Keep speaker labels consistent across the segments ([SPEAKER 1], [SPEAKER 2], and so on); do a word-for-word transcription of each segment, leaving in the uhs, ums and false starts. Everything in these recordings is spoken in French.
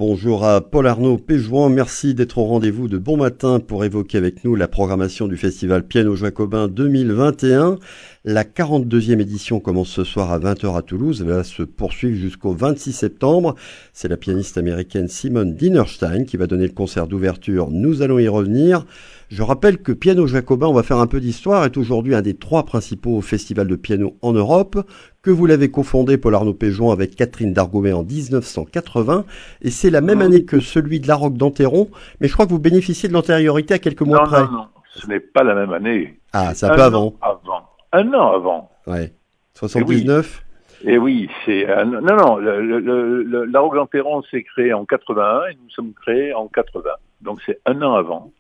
[SPEAKER 1] Bonjour à Paul Arnaud Péjouan, merci d'être au rendez-vous de Bon Matin pour évoquer avec nous la programmation du festival Piano Jacobin deux mille vingt et un. La quarante-deuxième édition commence ce soir à vingt heures à Toulouse, elle va se poursuivre jusqu'au vingt-six septembre. C'est la pianiste américaine Simone Dinerstein qui va donner le concert d'ouverture, nous allons y revenir. Je rappelle que Piano Jacobin, on va faire un peu d'histoire, est aujourd'hui un des trois principaux festivals de piano en Europe, que vous l'avez cofondé, Paul Arnaud Péjouan, avec Catherine Dargomé en dix-neuf cent quatre-vingts, et c'est la même année que celui de la Roque d'Enterron, mais je crois que vous bénéficiez de l'antériorité à quelques mois
[SPEAKER 2] non,
[SPEAKER 1] près.
[SPEAKER 2] Non, non, ce n'est pas la même année.
[SPEAKER 1] Ah, c'est un, un peu avant.
[SPEAKER 2] avant. Un an avant.
[SPEAKER 1] Ouais. soixante-dix-neuf.
[SPEAKER 2] Et oui, et oui c'est un... non, non. Le, le, le, la Roque d'Enterron s'est créée en quatre-vingt-un et nous sommes créés en quatre-vingts. Donc c'est un an avant.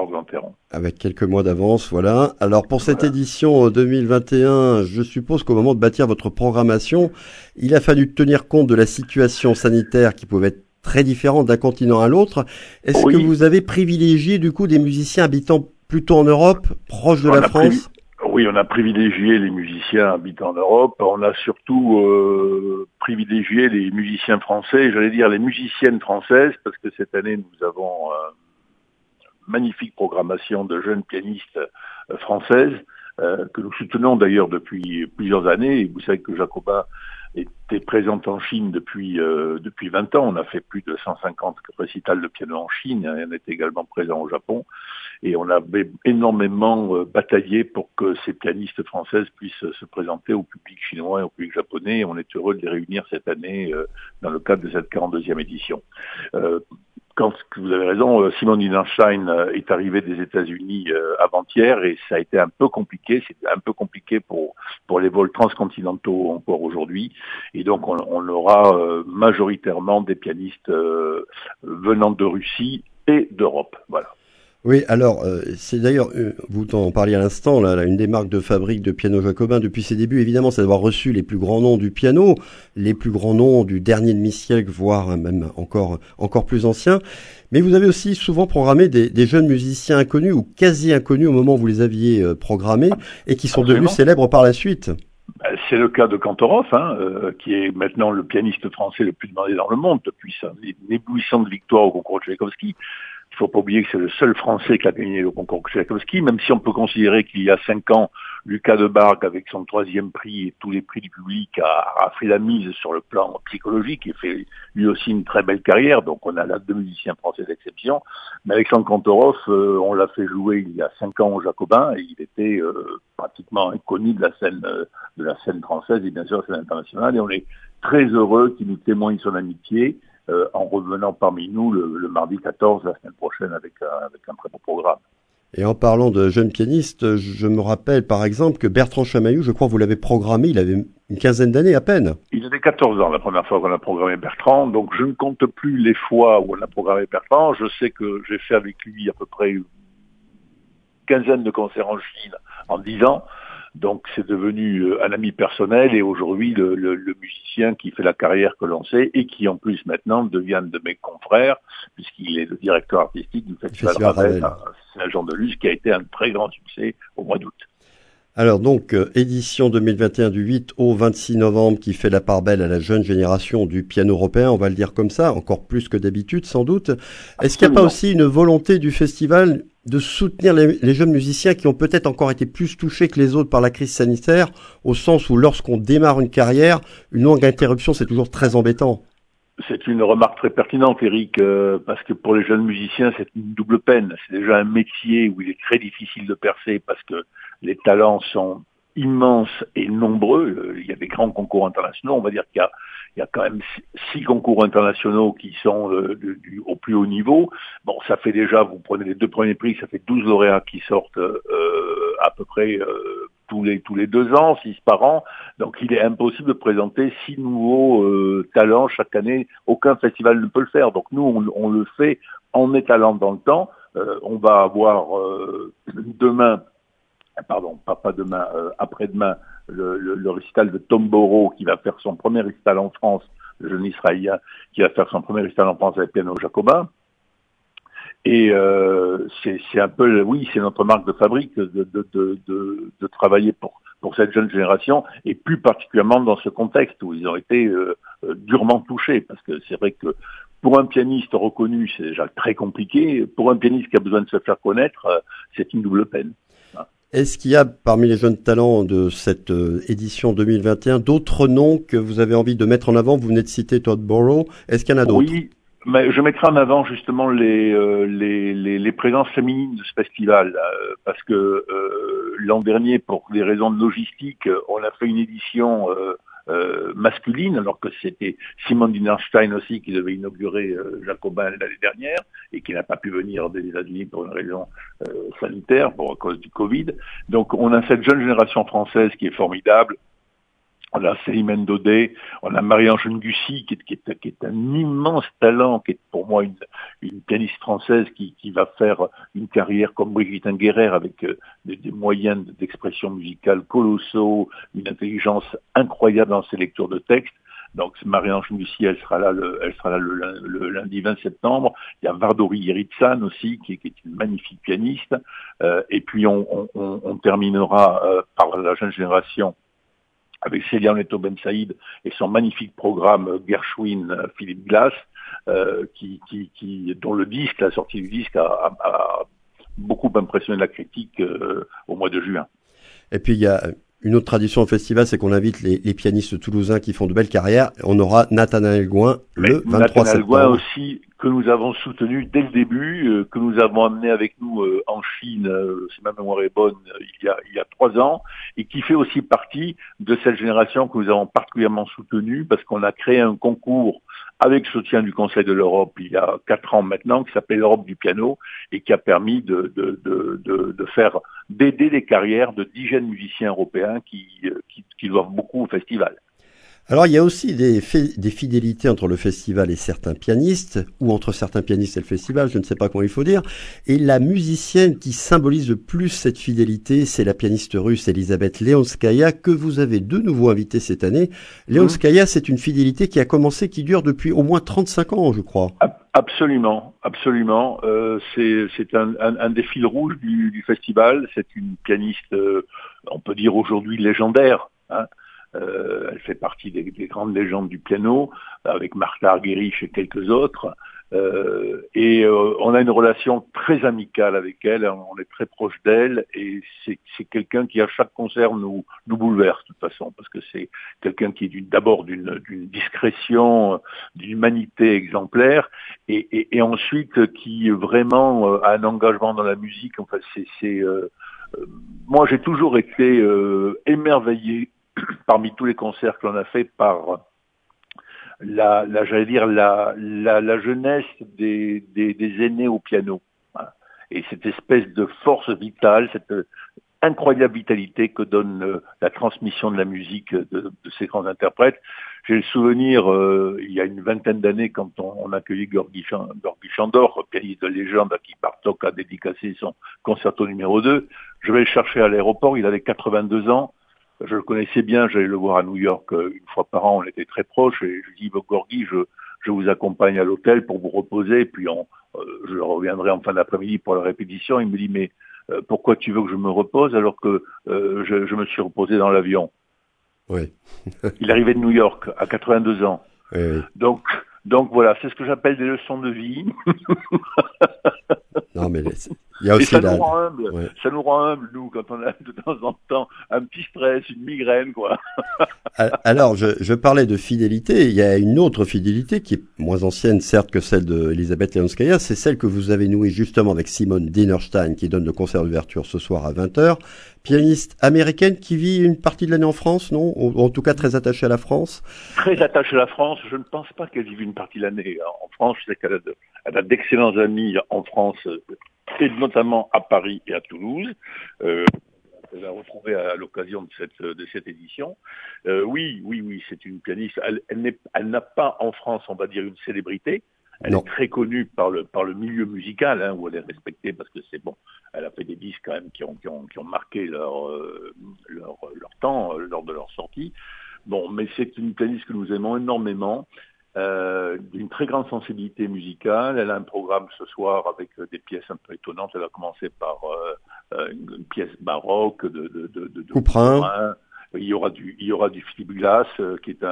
[SPEAKER 1] Avec quelques mois d'avance, voilà. Alors pour cette voilà. édition deux mille vingt et un, je suppose qu'au moment de bâtir votre programmation, il a fallu tenir compte de la situation sanitaire qui pouvait être très différente d'un continent à l'autre. Est-ce oui. que vous avez privilégié du coup des musiciens habitant plutôt en Europe, proche de
[SPEAKER 2] on
[SPEAKER 1] la France ?
[SPEAKER 2] Oui, on a privilégié les musiciens habitant en Europe. On a surtout euh, privilégié les musiciens français, j'allais dire les musiciennes françaises, parce que cette année nous avons euh, magnifique programmation de jeunes pianistes euh, françaises euh, que nous soutenons d'ailleurs depuis plusieurs années. Et vous savez que Jacobin était présente en Chine depuis euh, depuis vingt ans. On a fait plus de cent cinquante récitals de piano en Chine. Et on est également présent au Japon. Et on a énormément euh, bataillé pour que ces pianistes françaises puissent se présenter au public chinois et au public japonais. Et on est heureux de les réunir cette année euh, dans le cadre de cette quarante-deuxième édition. Euh, Quand vous avez raison, Simone Dinerstein est arrivée des États-Unis avant-hier et ça a été un peu compliqué. C'est un peu compliqué pour pour les vols transcontinentaux encore aujourd'hui. Et donc on, on aura majoritairement des pianistes venant de Russie et d'Europe. Voilà.
[SPEAKER 1] Oui, alors euh, c'est d'ailleurs, euh, vous en parliez à l'instant, là, là, une des marques de fabrique de Piano Jacobin depuis ses débuts, évidemment, c'est d'avoir reçu les plus grands noms du piano, les plus grands noms du dernier demi-siècle, voire hein, même encore encore plus anciens. Mais vous avez aussi souvent programmé des, des jeunes musiciens inconnus ou quasi inconnus au moment où vous les aviez euh, programmés et qui sont Absolument. devenus célèbres par la suite.
[SPEAKER 2] C'est le cas de Kantorov, hein, euh, qui est maintenant le pianiste français le plus demandé dans le monde depuis sa éblouissante victoire au concours de Tchaïkovski. Il faut pas oublier que c'est le seul Français qui a gagné le concours Tchaïkovski, même si on peut considérer qu'il y a cinq ans, Lucas Debargue, avec son troisième prix et tous les prix du public, a, a fait la mise sur le plan psychologique et fait lui aussi une très belle carrière. Donc on a là deux musiciens français d'exception. Mais Alexandre Kantorov, euh, on l'a fait jouer il y a cinq ans au Jacobin et il était euh, pratiquement inconnu de la scène euh, de la scène française et bien sûr de la scène internationale. Et on est très heureux qu'il nous témoigne son amitié. Euh, en revenant parmi nous le, le mardi quatorze, la semaine prochaine, avec un, avec un très beau programme.
[SPEAKER 1] Et en parlant de jeunes pianistes, je me rappelle par exemple que Bertrand Chamaillou, je crois que vous l'avez programmé, il avait une quinzaine d'années à peine.
[SPEAKER 2] Il avait quatorze ans la première fois qu'on a programmé Bertrand, donc je ne compte plus les fois où on a programmé Bertrand. Je sais que j'ai fait avec lui à peu près une quinzaine de concerts en Chine en dix ans. Donc c'est devenu un ami personnel et aujourd'hui le, le, le musicien qui fait la carrière que l'on sait et qui en plus maintenant devient de mes confrères puisqu'il est le directeur artistique du Festival, Festival Ravel à Saint-Jean-de-Luz qui a été un très grand succès au mois d'août.
[SPEAKER 1] Alors donc, euh, édition deux mille vingt et un du huit au vingt-six novembre qui fait la part belle à la jeune génération du piano européen, on va le dire comme ça, encore plus que d'habitude sans doute. Absolument. Est-ce qu'il n'y a pas aussi une volonté du festival de soutenir les, les jeunes musiciens qui ont peut-être encore été plus touchés que les autres par la crise sanitaire, au sens où lorsqu'on démarre une carrière, une longue interruption, c'est toujours très embêtant?
[SPEAKER 2] C'est une remarque très pertinente, Eric, euh, parce que pour les jeunes musiciens, c'est une double peine. C'est déjà un métier où il est très difficile de percer parce que les talents sont immenses et nombreux. Il y a des grands concours internationaux. On va dire qu'il y a, il y a quand même six concours internationaux qui sont euh, du, du, au plus haut niveau. Bon, ça fait déjà, vous prenez les deux premiers prix, ça fait douze lauréats qui sortent euh, à peu près euh, tous les tous les deux ans, six par an. Donc il est impossible de présenter six nouveaux euh, talents chaque année. Aucun festival ne peut le faire. Donc nous, on, on le fait en étalant dans le temps. Euh, on va avoir euh, demain Pardon, pas, pas demain, euh, après-demain, le, le, le récital de Tom Borrow qui va faire son premier récital en France, le jeune Israélien qui va faire son premier récital en France avec Piano Jacobin. Et euh, c'est, c'est un peu, oui, c'est notre marque de fabrique de, de, de, de, de travailler pour, pour cette jeune génération et plus particulièrement dans ce contexte où ils ont été euh, durement touchés parce que c'est vrai que pour un pianiste reconnu, c'est déjà très compliqué. Pour un pianiste qui a besoin de se faire connaître, euh, c'est une double peine.
[SPEAKER 1] Est-ce qu'il y a parmi les jeunes talents de cette euh, édition deux mille vingt et un d'autres noms que vous avez envie de mettre en avant? Vous venez de citer Todd Burrow. Est-ce qu'il y en a d'autres?
[SPEAKER 2] Oui, mais je mettrai en avant justement les euh, les, les, les présences féminines de ce festival, euh, parce que euh, l'an dernier, pour des raisons de logistique, on a fait une édition euh, euh, masculine, alors que c'était Simone Dinerstein aussi qui devait inaugurer euh, Jacobin l'année dernière et qui n'a pas pu venir des États-Unis pour une raison euh, sanitaire, pour à cause du Covid. Donc on a cette jeune génération française qui est formidable. On a Célimène Daudet, on a Marie-Ange Ngussy qui est, qui, est, qui est un immense talent, qui est pour moi une, une pianiste française qui, qui va faire une carrière comme Brigitte Inguerrer avec euh, des, des moyens d'expression musicale colossaux, une intelligence incroyable dans ses lectures de textes. Donc Marie-Ange Ngussy, elle sera là, le, elle sera là le, le lundi vingt septembre. Il y a Vardori Yeritsan aussi, qui, qui est une magnifique pianiste. Euh, et puis on, on, on terminera euh, par la jeune génération avec Célia Neto Ben Saïd et son magnifique programme Gershwin Philippe Glass, euh, qui, qui, qui, dont le disque, la sortie du disque a, a, a beaucoup impressionné la critique euh, au mois de juin.
[SPEAKER 1] Et puis il y a une autre tradition au festival, c'est qu'on invite les, les pianistes toulousains qui font de belles carrières. On aura Nathanaël Gouin le
[SPEAKER 2] Mais
[SPEAKER 1] vingt-trois
[SPEAKER 2] Nathanaël
[SPEAKER 1] septembre.
[SPEAKER 2] Gouin aussi, que nous avons soutenu dès le début, euh, que nous avons amené avec nous euh, en Chine, euh, si ma mémoire est bonne, euh, il y a il y a trois ans, et qui fait aussi partie de cette génération que nous avons particulièrement soutenue, parce qu'on a créé un concours avec le soutien du Conseil de l'Europe il y a quatre ans maintenant, qui s'appelle l'Europe du piano, et qui a permis de de de de, de faire d'aider les carrières de dix jeunes musiciens européens qui qui, qui doivent beaucoup au festival.
[SPEAKER 1] Alors, il y a aussi des, des fidélités entre le festival et certains pianistes, ou entre certains pianistes et le festival, je ne sais pas comment il faut dire. Et la musicienne qui symbolise le plus cette fidélité, c'est la pianiste russe Elisabeth Leonskaya, que vous avez de nouveau invitée cette année. Leonskaya, c'est une fidélité qui a commencé, qui dure depuis au moins trente-cinq ans, je crois.
[SPEAKER 2] Absolument, absolument. Euh, c'est c'est un, un, un des fils rouges du, du festival. C'est une pianiste, euh, on peut dire aujourd'hui légendaire, hein. Euh, elle fait partie des, des grandes légendes du piano, avec Martha Argerich et quelques autres. Euh, et euh, on a une relation très amicale avec elle, on est très proche d'elle, et c'est, c'est quelqu'un qui à chaque concert nous, nous bouleverse de toute façon, parce que c'est quelqu'un qui est d'une, d'abord d'une, d'une discrétion, d'une humanité exemplaire, et, et, et ensuite qui vraiment a un engagement dans la musique. Enfin, c'est, c'est euh, euh, moi j'ai toujours été euh, émerveillé parmi tous les concerts que l'on a fait par la, la j'allais dire la, la, la jeunesse des, des, des aînés au piano, voilà. Et cette espèce de force vitale, cette incroyable vitalité que donne euh, la transmission de la musique de, de ces grands interprètes. J'ai le souvenir, euh, il y a une vingtaine d'années, quand on, on accueillit Gorgi Chandor, pianiste de légende à qui Bartók a dédicacé son concerto numéro deux, je vais le chercher à l'aéroport, il avait quatre-vingt-deux ans. Je le connaissais bien, j'allais le voir à New York une fois par an, on était très proches, et je lui dis, Gorgi, je, je vous accompagne à l'hôtel pour vous reposer, et puis on, euh, je reviendrai en fin d'après-midi pour la répétition. Il me dit, mais euh, pourquoi tu veux que je me repose alors que euh, je, je me suis reposé dans l'avion?
[SPEAKER 1] Oui.
[SPEAKER 2] Il arrivait de New York à quatre-vingt-deux ans.
[SPEAKER 1] Oui, oui. Donc,
[SPEAKER 2] donc voilà, c'est ce que j'appelle des leçons de vie.
[SPEAKER 1] Non, mais il y a aussi
[SPEAKER 2] et ça
[SPEAKER 1] la...
[SPEAKER 2] nous rend humble,
[SPEAKER 1] ouais.
[SPEAKER 2] ça nous rend humble, nous, quand on a de temps en temps un petit stress, une migraine, quoi.
[SPEAKER 1] Alors, je, je parlais de fidélité. Il y a une autre fidélité qui est moins ancienne, certes, que celle d'Elisabeth Leonskaya. C'est celle que vous avez nouée justement avec Simone Dinerstein, qui donne le concert d'ouverture ce soir à vingt heures. Pianiste américaine qui vit une partie de l'année en France, non? Ou en tout cas très attachée à la France.
[SPEAKER 2] Très attachée à la France. Je ne pense pas qu'elle vive une partie de l'année en France. Je sais qu'elle a, de, elle a d'excellents amis en France, et notamment à Paris et à Toulouse. Euh, Elle a retrouvé à l'occasion de cette de cette édition. Euh, oui, oui, oui, c'est une pianiste. Elle, elle, n'est, elle n'a pas en France, on va dire, une célébrité. Elle
[SPEAKER 1] Non.
[SPEAKER 2] est très connue par le par le milieu musical, hein, où elle est respectée parce que c'est bon. Elle a fait des disques quand même qui ont qui ont, qui ont marqué leur euh, leur leur temps euh, lors de leur sortie. Bon, mais c'est une pianiste que nous aimons énormément. Euh, d'une très grande sensibilité musicale. Elle a un programme ce soir avec euh, des pièces un peu étonnantes. Elle va commencer par euh, une, une pièce baroque de, de, de, de, de
[SPEAKER 1] Couperin.
[SPEAKER 2] Couperin. Il y aura du, il y aura du Philippe Glass, euh, qui est un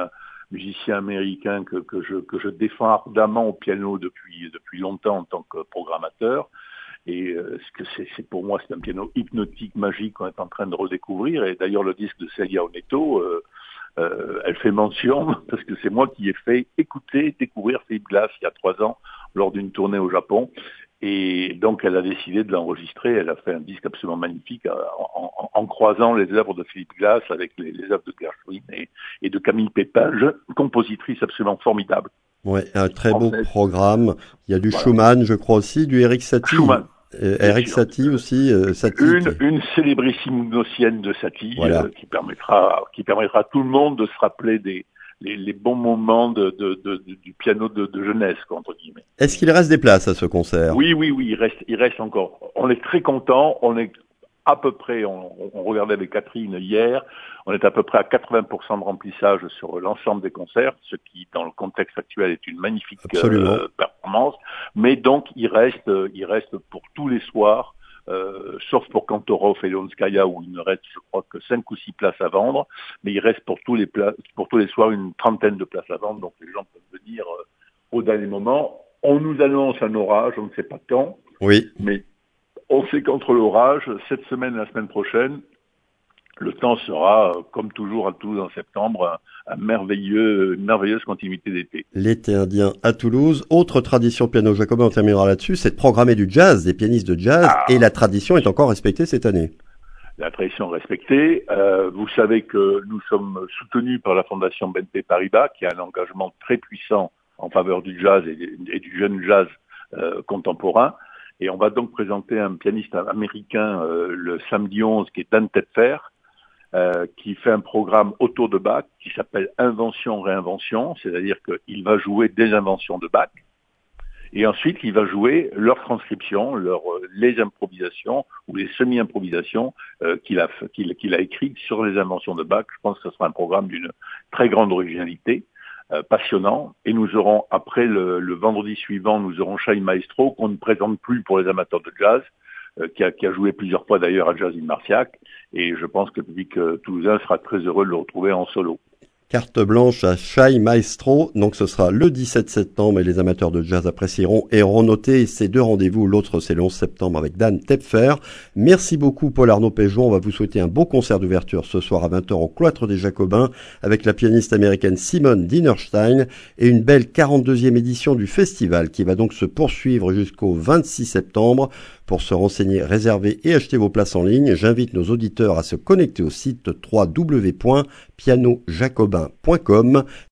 [SPEAKER 2] musicien américain que, que je que je défends ardemment au piano depuis depuis longtemps en tant que programmateur. Et euh, ce que c'est, c'est pour moi, c'est un piano hypnotique, magique qu'on est en train de redécouvrir. Et d'ailleurs, le disque de Celia Oneto, euh, euh, elle fait mention parce que c'est moi qui ai fait écouter, découvrir Philip Glass il y a trois ans lors d'une tournée au Japon. Et donc, elle a décidé de l'enregistrer. Elle a fait un disque absolument magnifique en, en, en croisant les œuvres de Philip Glass avec les, les œuvres de Gershwin et, et de Camille Pépin, compositrice absolument formidable.
[SPEAKER 1] Ouais, un très beau
[SPEAKER 2] Française.
[SPEAKER 1] programme. Il y a du
[SPEAKER 2] Voilà.
[SPEAKER 1] Schumann, je crois aussi, du Eric Satie.
[SPEAKER 2] Schumann.
[SPEAKER 1] Euh, Eric Satie aussi, euh, Satie.
[SPEAKER 2] Une, une célébrissime gnossienne de Satie,
[SPEAKER 1] Voilà.
[SPEAKER 2] euh, qui permettra, qui permettra à tout le monde de se rappeler des les, les bons moments de, de, de, de du piano de, de jeunesse, quoi, entre guillemets.
[SPEAKER 1] Est-ce qu'il reste des places à ce concert?
[SPEAKER 2] Oui, oui, oui, il reste, il reste encore. On est très content. On est à peu près, on, on regardait avec Catherine hier, on est à peu près à quatre-vingts pour cent de remplissage sur l'ensemble des concerts, ce qui, dans le contexte actuel, est une magnifique euh, performance. Mais donc, il reste, il reste pour tous les soirs, euh, sauf pour Kantorov et Leonskaya, où il ne reste, je crois, que cinq ou six places à vendre. Mais il reste pour tous les places, pour tous les soirs, une trentaine de places à vendre. Donc, les gens peuvent venir euh, au dernier moment. On nous annonce un orage, on ne sait pas quand.
[SPEAKER 1] Oui.
[SPEAKER 2] Mais on sait qu'entre l'orage, cette semaine et la semaine prochaine, le temps sera, comme toujours à Toulouse en septembre, un, un merveilleux, une merveilleuse continuité d'été.
[SPEAKER 1] L'été indien à Toulouse. Autre tradition piano jacobin, on terminera là-dessus, c'est de programmer du jazz, des pianistes de jazz, ah. Et la tradition est encore respectée cette année.
[SPEAKER 2] La tradition respectée. Euh, vous savez que nous sommes soutenus par la Fondation B N P Paribas, qui a un engagement très puissant en faveur du jazz et, et du jeune jazz euh, contemporain. Et on va donc présenter un pianiste américain euh, le samedi onze, qui est Dan Tepfer, euh, qui fait un programme autour de Bach, qui s'appelle Invention-Réinvention, c'est-à-dire qu'il va jouer des inventions de Bach, et ensuite il va jouer leurs transcriptions, leur, les improvisations ou les semi-improvisations euh, qu'il a, qu'il, qu'il a écrites sur les inventions de Bach. Je pense que ce sera un programme d'une très grande originalité. Euh, passionnant, et nous aurons après le, le vendredi suivant, nous aurons Shai Maestro, qu'on ne présente plus pour les amateurs de jazz, euh, qui, a, qui a joué plusieurs fois d'ailleurs à Jazz in Marciac, et je pense que le public euh, toulousain sera très heureux de le retrouver en solo.
[SPEAKER 1] Carte blanche à Shai Maestro, donc ce sera le dix-sept septembre et les amateurs de jazz apprécieront et auront noté ces deux rendez-vous. L'autre c'est le onze septembre avec Dan Tepfer. Merci beaucoup Paul Arnaud Péjon, on va vous souhaiter un beau concert d'ouverture ce soir à vingt heures au Cloître des Jacobins avec la pianiste américaine Simone Dinerstein et une belle quarante-deuxième édition du festival qui va donc se poursuivre jusqu'au vingt-six septembre. Pour se renseigner, réserver et acheter vos places en ligne, j'invite nos auditeurs à se connecter au site w w w point piano jacobin point com.